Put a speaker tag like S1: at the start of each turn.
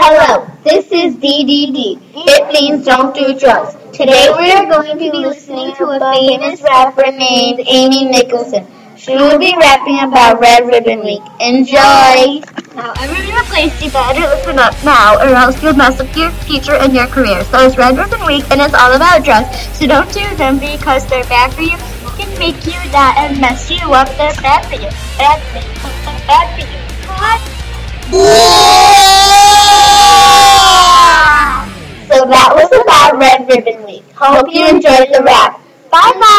S1: Hello, this is DDD. It means don't do drugs. Today we are going to be listening to a famous rapper named Amy Nicholson. She will be rapping about Red Ribbon Week. Enjoy!
S2: Now, everyone in the place, you better listen up now, or else you'll mess up your future and your career. So it's Red Ribbon Week, and it's all about drugs. So don't do them because they're bad for you. They can make you that and mess you up. They're bad for you. Bad for you. Bad for you. What?
S1: So that was about Red Ribbon Week. Hope you enjoyed the rap. Bye bye!